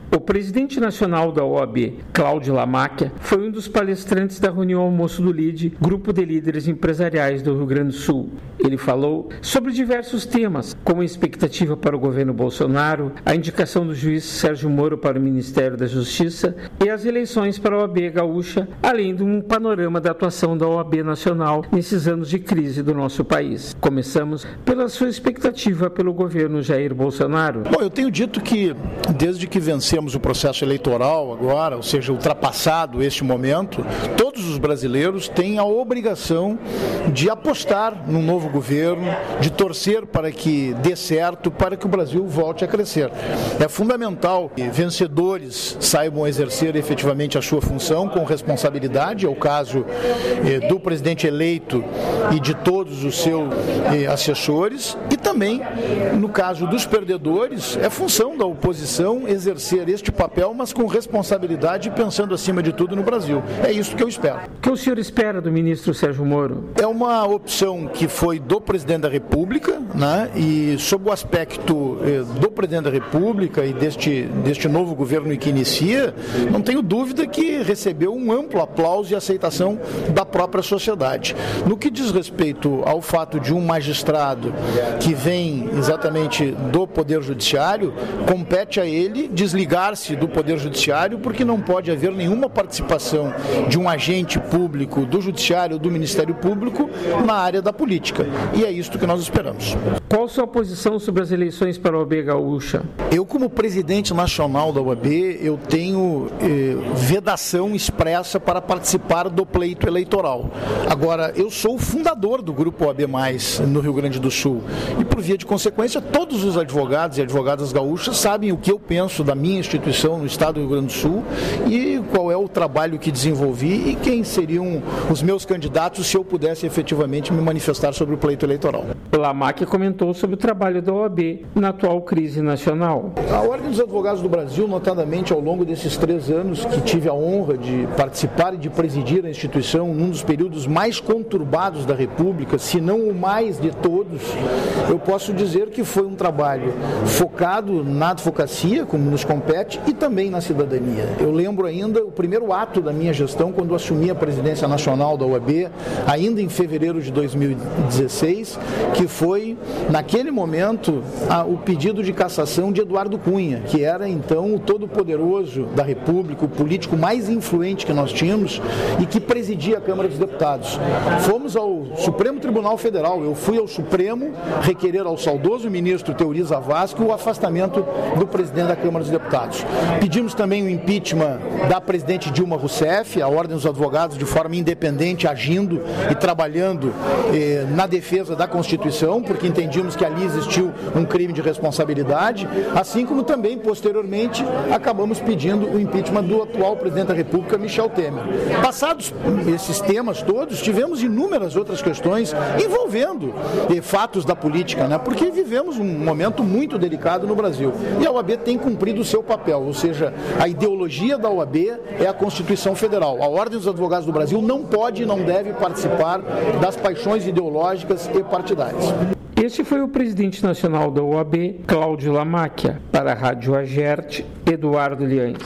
O presidente nacional da OAB, Cláudio Lamáquia, foi um dos palestrantes da reunião Almoço do LIDE, Grupo de Líderes Empresariais do Rio Grande do Sul. Ele falou sobre diversos temas, como a expectativa para o governo Bolsonaro, a indicação do juiz Sérgio Moro para o Ministério da Justiça e as eleições para a OAB gaúcha, além de um panorama da atuação da OAB nacional nesses anos de crise do nosso país. Começamos pela sua expectativa pelo governo Jair Bolsonaro. Bom, eu tenho dito que desde que vencemos o processo eleitoral agora, ou seja, ultrapassado este momento, todos os brasileiros têm a obrigação de apostar num novo governo, de torcer para que dê certo, para que o Brasil volte a crescer. É fundamental que vencedores saibam exercer efetivamente a sua função com responsabilidade, é o caso do presidente eleito e de todos os seus assessores, e também, no caso dos perdedores, é função da oposição exercer este papel, mas com responsabilidade e pensando acima de tudo no Brasil. É isso que eu espero. O que o senhor espera do ministro Sérgio Moro? É uma opção que foi do presidente da República, né? E sob o aspecto do presidente da República e deste novo governo que inicia, não tenho dúvida que recebeu um amplo aplauso e aceitação da própria sociedade. No que diz respeito ao fato de um magistrado que vem exatamente do Poder Judiciário, compete a ele desligar-se do Poder Judiciário, porque não pode haver nenhuma participação de um agente público do Judiciário ou do Ministério Público na área da política. E é isto que nós esperamos. Qual a sua posição sobre as eleições para a OAB gaúcha? Eu, como presidente nacional da OAB, eu tenho vedação expressa para participar do pleito eleitoral. Agora, eu sou o fundador do Grupo OAB+, no Rio Grande do Sul. E, por via de consequência, todos os advogados e advogadas gaúchas sabem o que eu penso da minha instituição no estado do Rio Grande do Sul e qual é o trabalho que desenvolvi e quem seriam os meus candidatos se eu pudesse efetivamente me manifestar sobre o pleito eleitoral. Lamáquia comentou sobre o trabalho da OAB na atual crise nacional. A Ordem dos Advogados do Brasil, notadamente ao longo desses 3 anos que tive a honra de participar e de presidir a instituição num dos períodos mais conturbados da República, se não o mais de todos, eu posso dizer que foi um trabalho focado na advocacia, como nos compete, e também na cidadania. Eu lembro ainda o primeiro ato da minha gestão, quando assumi a presidência nacional da OAB, ainda em fevereiro de 2016, que foi, naquele momento, o pedido de cassação de Eduardo Cunha, que era então o todo-poderoso da República, o político mais influente que nós tínhamos e que presidia a Câmara dos Deputados. Fomos ao Supremo Tribunal Federal, eu fui ao Supremo requerer ao saudoso ministro Teori Zavascki o afastamento do presidente da Câmara dos Deputados. Pedimos também o impeachment da presidente Dilma Rousseff, a Ordem dos Advogados de forma independente, agindo e trabalhando na defesa da Constituição, porque entendíamos que ali existiu um crime de responsabilidade, assim como também, posteriormente, acabamos pedindo o impeachment do atual presidente da República, Michel Temer. Passados esses temas todos, tivemos inúmeras outras questões envolvendo fatos da política, né? Porque vivemos um momento muito delicado no Brasil. E a OAB tem cumprido o seu papel, ou seja, a ideologia da OAB é a Constituição Federal. A Ordem dos Advogados do Brasil não pode e não deve participar das paixões ideológicas e partidárias. Este foi o presidente nacional da OAB, Cláudio Lamáquia. Para a Rádio Agerte, Eduardo Liães.